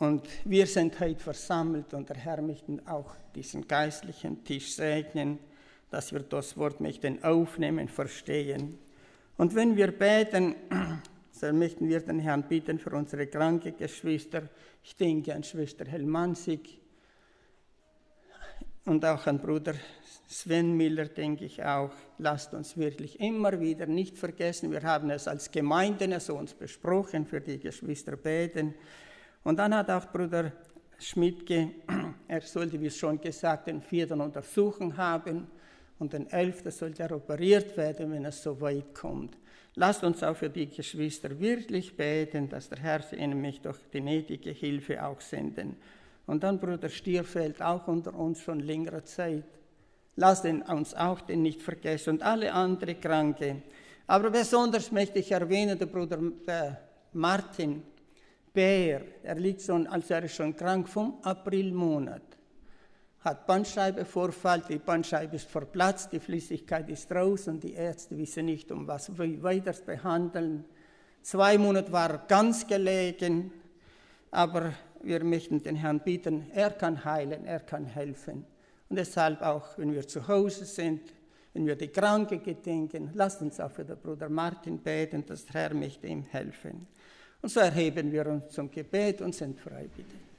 Und wir sind heute versammelt und der Herr möchte auch diesen geistlichen Tisch segnen, dass wir das Wort möchten aufnehmen, verstehen. Und wenn wir beten, so möchten wir den Herrn bitten für unsere kranke Geschwister. Ich denke an Schwester Helmansig und auch an Bruder Sven Miller, denke ich auch. Lasst uns wirklich immer wieder nicht vergessen, wir haben es als Gemeinde so uns besprochen, für die Geschwister beten. Und dann hat auch Bruder Schmidtke, er sollte, wie schon gesagt, den 4. Untersuchung haben und den 11. sollte er operiert werden, wenn es so weit kommt. Lasst uns auch für die Geschwister wirklich beten, dass der Herr ihnen mich durch die nötige Hilfe auch senden. Und dann Bruder Stierfeld, auch unter uns schon längere Zeit. Lasst uns auch den nicht vergessen und alle anderen Kranke. Aber besonders möchte ich erwähnen, der Bruder Martin Bär, er liegt schon, also er ist schon krank vom Aprilmonat. Hat Bandscheibenvorfall, die Bandscheibe ist verplatzt, die Flüssigkeit ist raus und die Ärzte wissen nicht, um was weiter behandeln. 2 Monate war er ganz gelegen, aber wir möchten den Herrn bitten, er kann heilen, er kann helfen. Und deshalb auch, wenn wir zu Hause sind, wenn wir die Kranken gedenken, lasst uns auch für den Bruder Martin beten, dass der Herr möchte ihm helfen. Und so erheben wir uns zum Gebet und sind frei, bitte.